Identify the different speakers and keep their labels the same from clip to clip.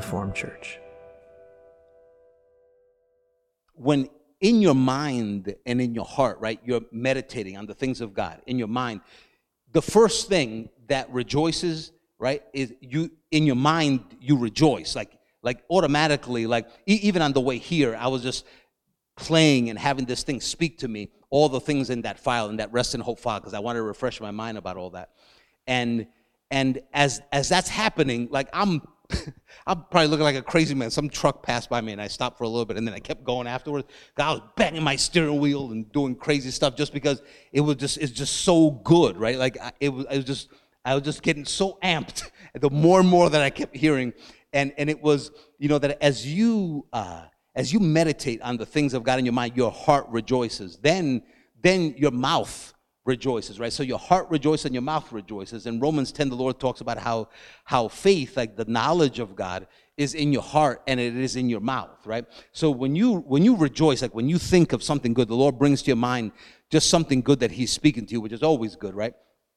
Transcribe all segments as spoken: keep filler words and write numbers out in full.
Speaker 1: Reformed Church.
Speaker 2: When in your mind and in your heart, right, you're meditating on the things of God, in your mind, the first thing that rejoices, right, is you, in your mind, you rejoice, like, like automatically, like, e- even on the way here, I was just playing and having this thing speak to me, all the things in that file, in that Rest and Hope file, because I wanted to refresh my mind about all that. And and as as that's happening, like I'm I'm probably looking like a crazy man. Some truck passed by me and I stopped for a little bit and then I kept going afterwards. I was banging my steering wheel and doing crazy stuff just because it was just it's just so good, right? Like I, it was I was just I was just getting so amped the more and more that I kept hearing. And and it was, you know, that as you uh as you meditate on the things of God in your mind, your heart rejoices. Then then your mouth rejoices, right? So your heart rejoices and your mouth rejoices. In Romans ten, the Lord talks about how how faith, like the knowledge of God, is in your heart and it is in your mouth, right? So when you when you rejoice, like when you think of something good, the Lord brings to your mind just something good that He's speaking to you, which is always good, right?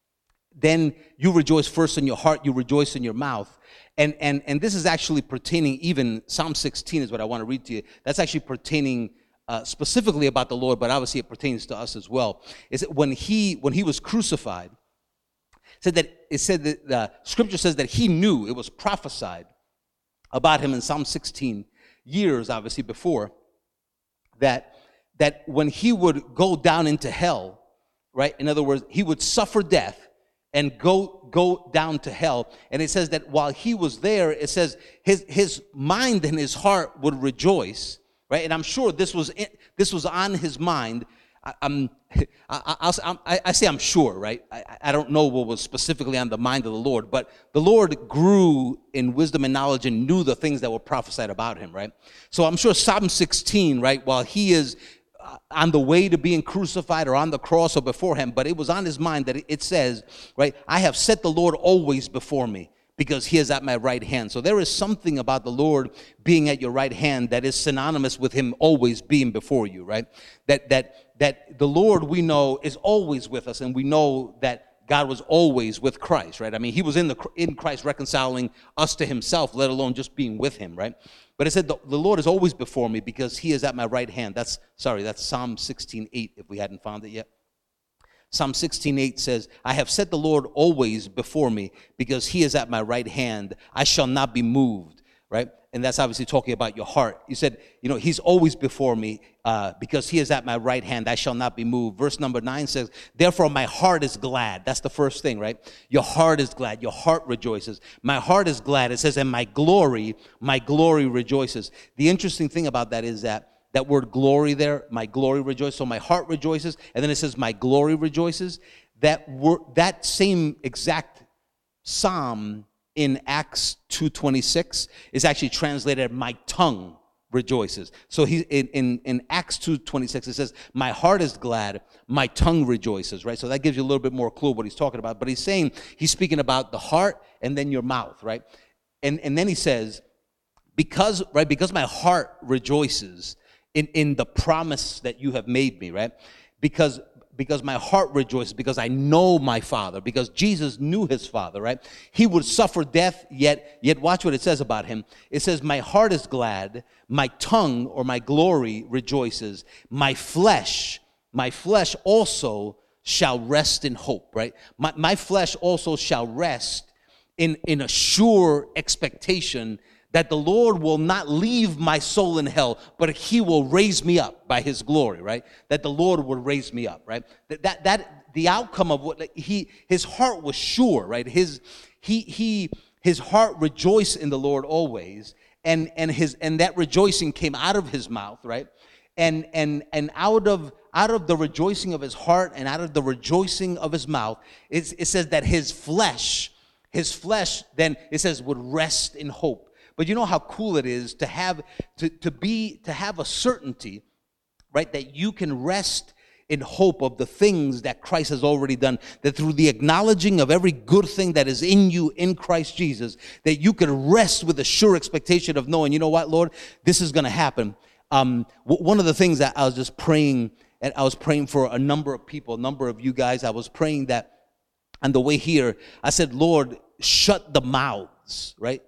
Speaker 2: Then you rejoice first in your heart, you rejoice in your mouth. And and and this is actually pertaining, even Psalm sixteen is what I want to read to you. That's actually pertaining Uh, specifically about the Lord, but obviously it pertains to us as well. Is that when he when he was crucified, it said that it said that the Scripture says that he knew, it was prophesied about him in Psalm sixteen, years obviously before, that that when he would go down into hell, right? In other words, he would suffer death and go go down to hell. And it says that while he was there, it says his his mind and his heart would rejoice. Right, and I'm sure this was in, this was on his mind. I, I'm, I, I'll, I'm, I, I say I'm sure, right? I, I don't know what was specifically on the mind of the Lord, but the Lord grew in wisdom and knowledge and knew the things that were prophesied about him, right? So I'm sure Psalm sixteen, right, while he is on the way to being crucified or on the cross or before him, but it was on his mind that it says, right, I have set the Lord always before me, because he is at my right hand. So there is something about the Lord being at your right hand that is synonymous with him always being before you, right? That that that the Lord, we know, is always with us, and we know that God was always with Christ, right? I mean, he was in the in Christ reconciling us to himself, let alone just being with him, right? But it said the, the Lord is always before me because he is at my right hand. That's, sorry, that's Psalm sixteen eight, if we hadn't found it yet. Psalm sixteen eight says, I have set the Lord always before me because he is at my right hand. I shall not be moved, right? And that's obviously talking about your heart. You said, you know, he's always before me uh, because he is at my right hand. I shall not be moved. Verse number nine says, therefore my heart is glad. That's the first thing, right? Your heart is glad. Your heart rejoices. My heart is glad. It says, and my glory, my glory rejoices. The interesting thing about that is that that word glory there, my glory rejoices. So my heart rejoices, and then it says my glory rejoices. That word, that same exact psalm in Acts two twenty-six is actually translated, my tongue rejoices. So he in, in, in Acts two twenty-six, it says, my heart is glad, my tongue rejoices, right? So that gives you a little bit more clue what he's talking about. But he's saying, he's speaking about the heart and then your mouth, right? And, and then he says, because, right, because my heart rejoices, In, in the promise that you have made me, right? Because because my heart rejoices, because I know my Father, because Jesus knew his Father, right? He would suffer death, yet, yet watch what it says about him. It says, my heart is glad, my tongue or my glory rejoices, my flesh, my flesh also shall rest in hope, right? My, my flesh also shall rest in, in a sure expectation that the Lord will not leave my soul in hell, but he will raise me up by his glory, right? That the Lord will raise me up, right? That that, that the outcome of what he his heart was sure, right? His he he his heart rejoiced in the Lord always, and and his and that rejoicing came out of his mouth, right? And and and out of out of the rejoicing of his heart and out of the rejoicing of his mouth, it, it says that his flesh, his flesh, then it says would rest in hope. But you know how cool it is to have to, to be to have a certainty, right, that you can rest in hope of the things that Christ has already done, that through the acknowledging of every good thing that is in you in Christ Jesus, that you can rest with a sure expectation of knowing, you know what, Lord, this is going to happen. Um, one of the things that I was just praying, and I was praying for a number of people, a number of you guys, I was praying that on the way here, I said, Lord, shut the mouths, right?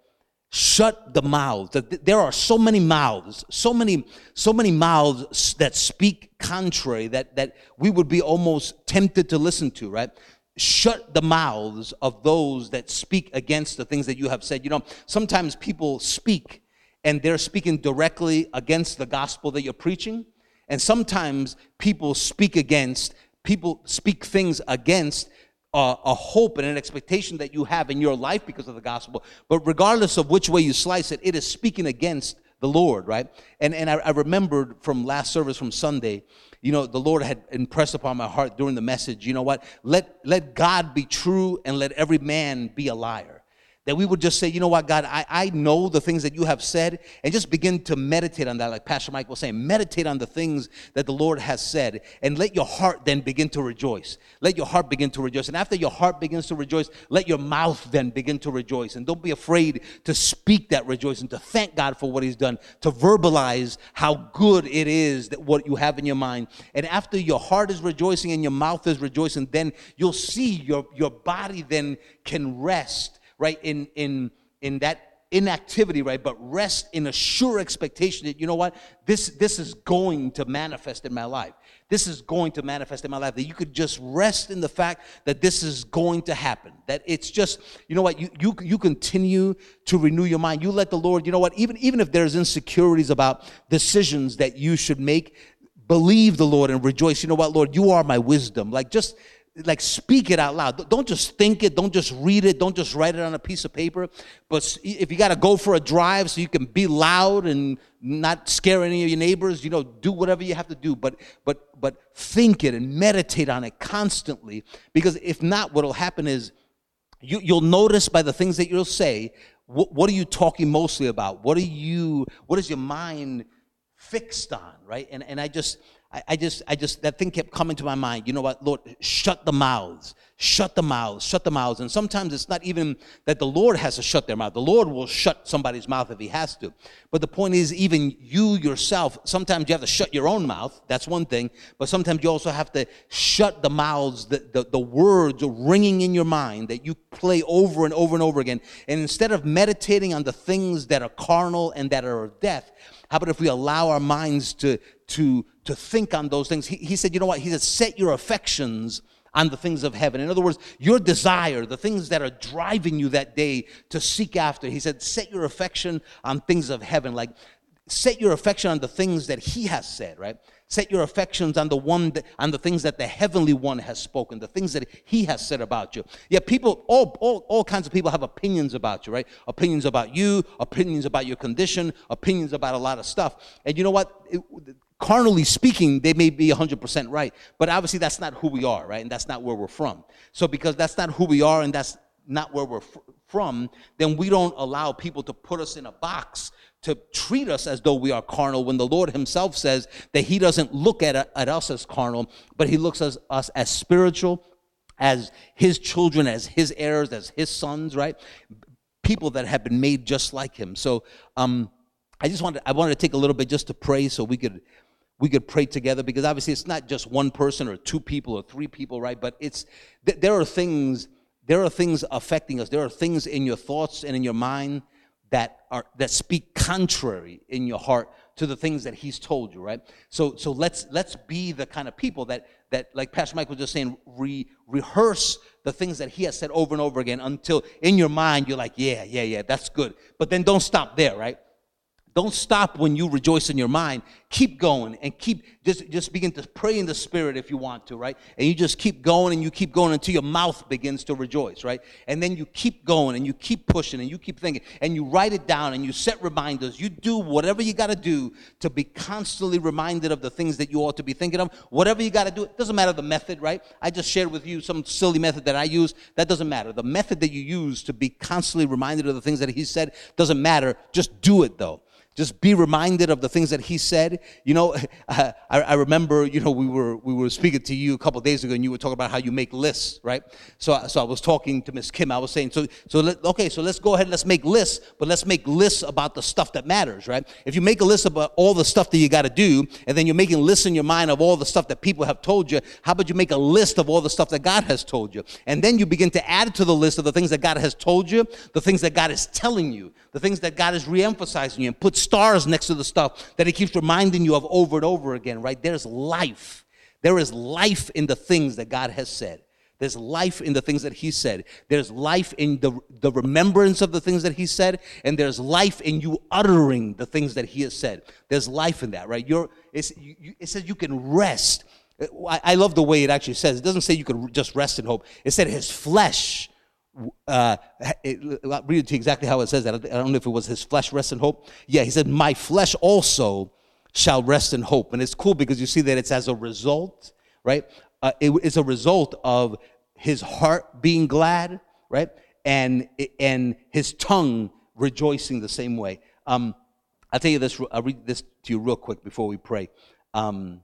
Speaker 2: Shut the mouths. There are so many mouths, so many, so many mouths that speak contrary that, that we would be almost tempted to listen to, right? Shut the mouths of those that speak against the things that you have said. You know, sometimes people speak and they're speaking directly against the gospel that you're preaching. And sometimes people speak against, people speak things against A, a hope and an expectation that you have in your life because of the gospel. But regardless of which way you slice it, it is speaking against the Lord, right? And and I, I remembered from last service from Sunday, you know, the Lord had impressed upon my heart during the message, you know what? Let let God be true and let every man be a liar. That we would just say, you know what, God, I, I know the things that you have said, and just begin to meditate on that, like Pastor Mike was saying. Meditate on the things that the Lord has said, and let your heart then begin to rejoice. Let your heart begin to rejoice. And after your heart begins to rejoice, let your mouth then begin to rejoice. And don't be afraid to speak that rejoicing, to thank God for what he's done, to verbalize how good it is that what you have in your mind. And after your heart is rejoicing and your mouth is rejoicing, then you'll see your, your body then can rest, right, in in in that inactivity, right, but rest in a sure expectation that, you know what, this this is going to manifest in my life. This is going to manifest in my life. That you could just rest in the fact that this is going to happen. That it's just, you know what, you you you continue to renew your mind. You let the Lord, you know what, even even if there's insecurities about decisions that you should make, believe the Lord and rejoice. You know what, Lord, you are my wisdom. Like just Like speak it out loud. Don't just think it. Don't just read it. Don't just write it on a piece of paper. But if you got to go for a drive so you can be loud and not scare any of your neighbors, you know, do whatever you have to do. But but but think it and meditate on it constantly. Because if not, what will happen is you, you'll notice by the things that you'll say, what, what are you talking mostly about? What are you? What is your mind fixed on? Right? And and I just. I just, I just, that thing kept coming to my mind. You know what, Lord, shut the mouths, shut the mouths, shut the mouths. And sometimes it's not even that the Lord has to shut their mouth. The Lord will shut somebody's mouth if he has to. But the point is, even you yourself, sometimes you have to shut your own mouth. That's one thing. But sometimes you also have to shut the mouths, the, the, the words ringing in your mind that you play over and over and over again. And instead of meditating on the things that are carnal and that are of death, how about if we allow our minds to, to, to think on those things? He, he said, you know what? He said, set your affections on the things of heaven. In other words, your desire, the things that are driving you that day to seek after. He said, set your affection on things of heaven. Like, set your affection on the things that he has said, right? Set your affections on the one that, on the things that the heavenly one has spoken, the things that he has said about you. Yeah, people, all, all, all kinds of people have opinions about you, right? Opinions about you, opinions about your condition, opinions about a lot of stuff. And you know what? It, carnally speaking, they may be one hundred percent right, but obviously that's not who we are, right? And that's not where we're from. So because that's not who we are and that's not where we're f- from, then we don't allow people to put us in a box to treat us as though we are carnal, when the Lord himself says that he doesn't look at, at us as carnal, but he looks at us as spiritual, as his children, as his heirs, as his sons, right? People that have been made just like him. So um, I just wanted, I wanted to take a little bit just to pray so we could we could pray together, because obviously it's not just one person or two people or three people, right? But it's th- there are things there are things affecting us. There are things in your thoughts and in your mind that are that speak contrary in your heart to the things that he's told you, right? So so let's let's be the kind of people that that like Pastor Mike was just saying, re, rehearse the things that he has said over and over again until in your mind you're like, yeah, yeah, yeah, that's good. But then don't stop there, right? Don't stop when you rejoice in your mind. Keep going and keep, just, just begin to pray in the Spirit if you want to, right? And you just keep going and you keep going until your mouth begins to rejoice, right? And then you keep going and you keep pushing and you keep thinking and you write it down and you set reminders. You do whatever you got to do to be constantly reminded of the things that you ought to be thinking of. Whatever you got to do, it doesn't matter the method, right? I just shared with you some silly method that I use. That doesn't matter. The method that you use to be constantly reminded of the things that he said doesn't matter. Just do it, though. Just be reminded of the things that he said. You know, uh, I, I remember, you know, we were we were speaking to you a couple of days ago, and you were talking about how you make lists, right? So, so I was talking to Miss Kim. I was saying, so, so let, okay, so let's go ahead and let's make lists, but let's make lists about the stuff that matters, right? If you make a list about all the stuff that you got to do, and then you're making lists in your mind of all the stuff that people have told you, how about you make a list of all the stuff that God has told you? And then you begin to add to the list of the things that God has told you, the things that God is telling you, the the things that God is reemphasizing you and put stars next to the stuff that he keeps reminding you of over and over again, right? There's life. There is life in the things that God has said. There's life in the things that he said. There's life in the, the remembrance of the things that he said, and there's life in you uttering the things that he has said. There's life in that, right? You're, it's, you, you, it says you can rest. I, I love the way it actually says. It doesn't say you could just rest in hope. It said his flesh, uh, it, I'll read it to you exactly how it says that. I don't know if it was his flesh rests in hope. Yeah, he said, my flesh also shall rest in hope. And it's cool because you see that it's as a result, right? Uh, it is a result of his heart being glad, right? And and his tongue rejoicing the same way. Um, I'll tell you this, I'll read this to you real quick before we pray. Um,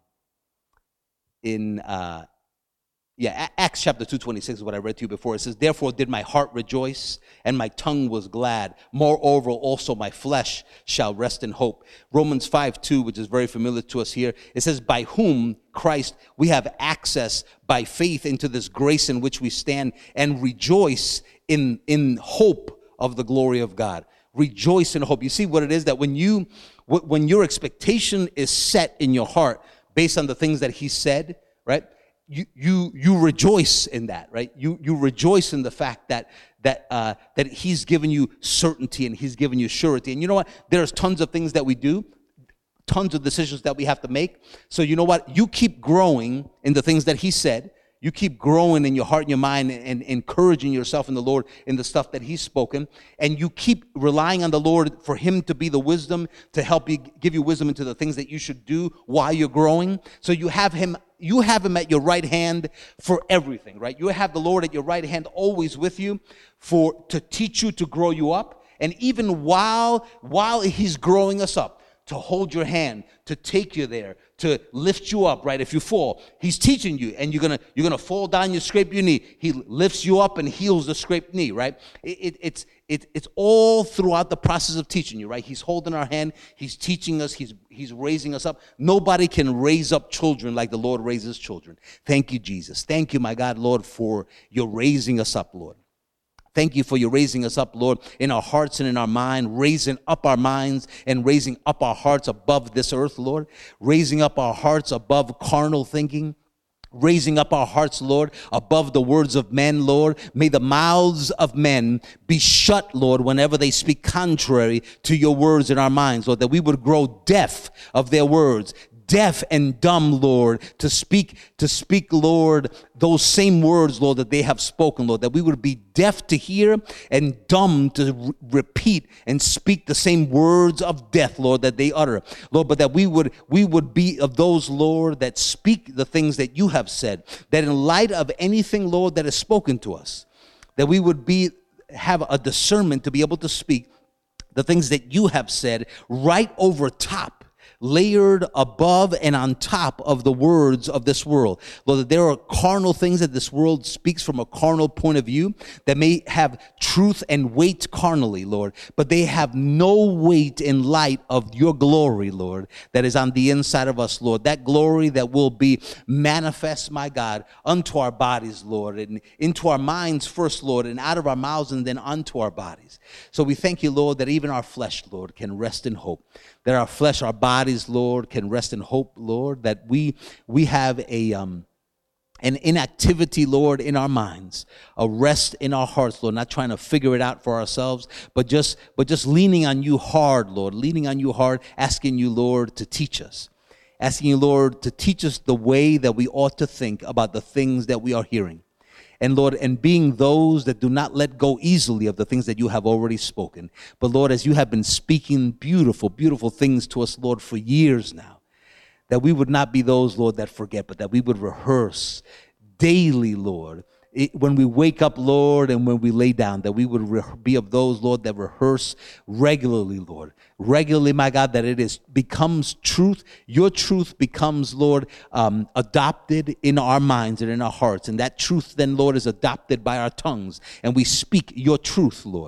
Speaker 2: in, uh, yeah, Acts chapter two twenty-six is what I read to you before. It says, therefore did my heart rejoice, and my tongue was glad. Moreover, also my flesh shall rest in hope. Romans five two, which is very familiar to us here, it says, by whom, Christ, we have access by faith into this grace in which we stand and rejoice in, in hope of the glory of God. Rejoice in hope. You see what it is that when you, when your expectation is set in your heart based on the things that he said, right? You you you rejoice in that, right? You you rejoice in the fact that that uh, that he's given you certainty and he's given you surety. And you know what? There's tons of things that we do, tons of decisions that we have to make. So you know what? You keep growing in the things that he said. You keep growing in your heart and your mind and, and encouraging yourself in the Lord in the stuff that he's spoken. And you keep relying on the Lord for him to be the wisdom, to help you, give you wisdom into the things that you should do while you're growing. So you have him, you have him at your right hand for everything, right? You have the Lord at your right hand always with you for, to teach you, to grow you up. And even while, while he's growing us up, to hold your hand, to take you there, to lift you up, right? If you fall, he's teaching you, and you're gonna you're gonna fall down, you scrape your knee. He lifts you up and heals the scraped knee, right? It, it, it's it, it's all throughout the process of teaching you, right? He's holding our hand, he's teaching us, he's he's raising us up. Nobody can raise up children like the Lord raises children. Thank you, Jesus. Thank you, my God, Lord, for your raising us up, Lord. Thank you for you raising us up, Lord, in our hearts and in our mind, raising up our minds and raising up our hearts above this earth, Lord, raising up our hearts above carnal thinking, raising up our hearts, Lord, above the words of men, Lord. May the mouths of men be shut, Lord, whenever they speak contrary to your words in our minds, Lord, that we would grow deaf of their words, deaf and dumb, Lord, to speak, to speak, Lord, those same words, Lord, that they have spoken, Lord, that we would be deaf to hear and dumb to re- repeat and speak the same words of death, Lord, that they utter, Lord, but that we would, we would be of those, Lord, that speak the things that you have said, that in light of anything, Lord, that is spoken to us, that we would be, have a discernment to be able to speak the things that you have said right over top, layered above and on top of the words of this world. Lord, that there are carnal things that this world speaks from a carnal point of view that may have truth and weight carnally, Lord, but they have no weight in light of your glory, Lord, that is on the inside of us, Lord. That glory that will be manifest, my God, unto our bodies, Lord, and into our minds first, Lord, and out of our mouths and then unto our bodies. So we thank you, Lord, that even our flesh, Lord, can rest in hope. That our flesh, our bodies, Lord, can rest in hope, Lord, that we we have a um an inactivity, Lord, in our minds, a rest in our hearts, Lord, not trying to figure it out for ourselves, but just but just leaning on you hard, Lord, leaning on you hard, asking you, Lord, to teach us. Asking you, Lord, to teach us the way that we ought to think about the things that we are hearing. And Lord, and being those that do not let go easily of the things that you have already spoken. But Lord, as you have been speaking beautiful, beautiful things to us, Lord, for years now, that we would not be those, Lord, that forget, but that we would rehearse daily, Lord, it, when we wake up, Lord, and when we lay down, that we would re- be of those, Lord, that rehearse regularly, Lord. Regularly, my God, that it is becomes truth. Your truth becomes, Lord, um, adopted in our minds and in our hearts. And that truth then, Lord, is adopted by our tongues. And we speak your truth, Lord.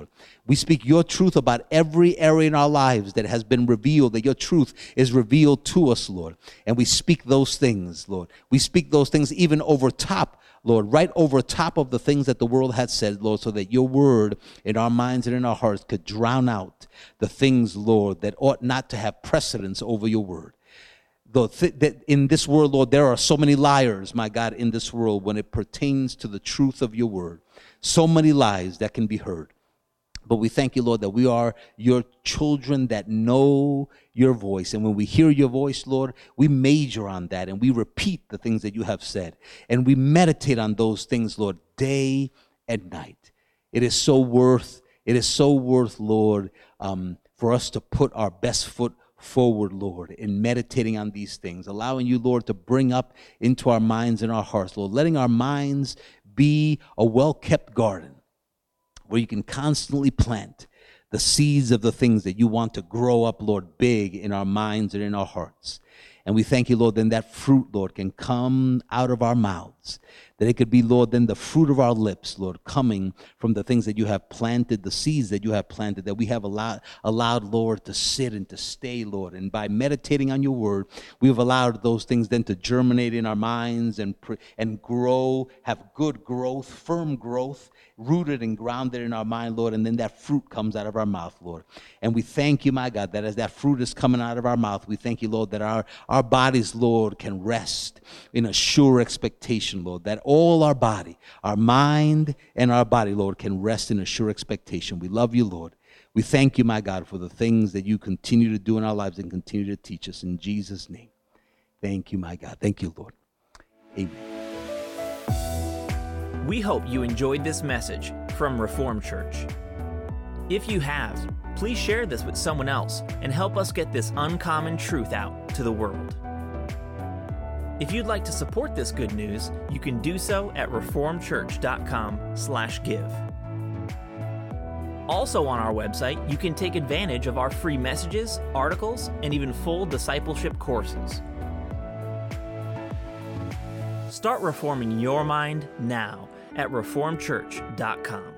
Speaker 2: We speak your truth about every area in our lives that has been revealed, that your truth is revealed to us, Lord. And we speak those things, Lord. We speak those things even over top, Lord, right over top of the things that the world has said, Lord, so that your word in our minds and in our hearts could drown out the things, Lord, that ought not to have precedence over your word. Though th- that in this world, Lord, there are so many liars, my God, in this world when it pertains to the truth of your word. So many lies that can be heard. But we thank you, Lord, that we are your children that know your voice. And when we hear your voice, Lord, we major on that and we repeat the things that you have said. And we meditate on those things, Lord, day and night. It is so worth, it is so worth, Lord, um, for us to put our best foot forward, Lord, in meditating on these things, allowing you, Lord, to bring up into our minds and our hearts, Lord, letting our minds be a well-kept garden where you can constantly plant the seeds of the things that you want to grow up, Lord, big in our minds and in our hearts. And we thank you, Lord, then that fruit, Lord, can come out of our mouths, that it could be, Lord, then the fruit of our lips, Lord, coming from the things that you have planted, the seeds that you have planted, that we have allowed, allowed, Lord, to sit and to stay, Lord. And by meditating on your word, we have allowed those things then to germinate in our minds and, and grow, have good growth, firm growth, rooted and grounded in our mind, Lord, and then that fruit comes out of our mouth, Lord. And we thank you, my God, that as that fruit is coming out of our mouth, we thank you, Lord, that our, our bodies, Lord, can rest in a sure expectation, Lord, that all our body, our mind and our body, Lord, can rest in a sure expectation. We love you, Lord. We thank you, my God, for the things that you continue to do in our lives and continue to teach us. In Jesus' name, thank you, my God. Thank you, Lord. Amen.
Speaker 1: We hope you enjoyed this message from Reformed Church. If you have, please share this with someone else and help us get this uncommon truth out to the world. If you'd like to support this good news, you can do so at reformed church dot com slash give. Also on our website, you can take advantage of our free messages, articles, and even full discipleship courses. Start reforming your mind now at reformed church dot com.